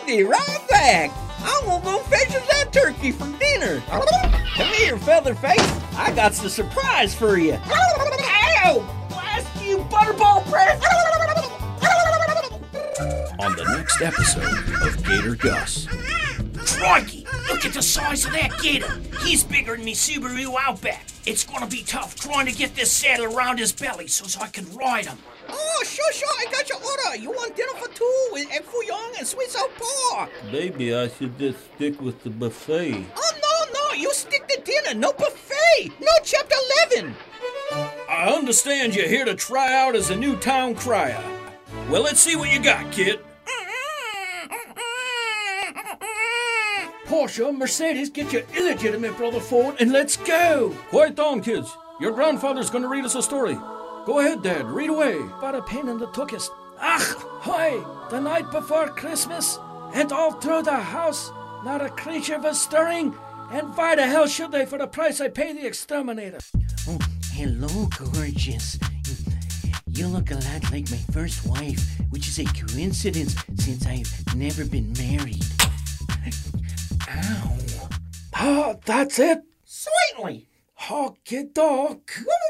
I'll be right back. I'm gonna go fetch us that turkey for dinner. Come here, Featherface. I got a surprise for you. Ow! Blast you, butterball breath! On the next episode of Gator Gus. Crikey! Look at the size of that gator. He's bigger than me Subaru Outback. It's gonna be tough trying to get this saddle around his belly so I can ride him. Oh, sure, I got your order. You want dinner for two with egg foo young and sweet sour pork? Maybe I should just stick with the buffet. Oh, no, you stick to dinner. No buffet. No chapter 11. I understand you're here to try out as a new town crier. Well, let's see what you got, kid. Porsche, Mercedes, get your illegitimate brother forward and let's go! Quiet down, kids. Your grandfather's gonna read us a story. Go ahead, Dad, read away. What a pain in the tuchus. Ach, hoy, the night before Christmas, and all through the house, not a creature was stirring, and why the hell should they for the price I pay the exterminator? Oh, hello, gorgeous. You look a lot like my first wife, which is a coincidence since I've never been married. Ow. Oh, that's it? Sweetly. Hockey dog. What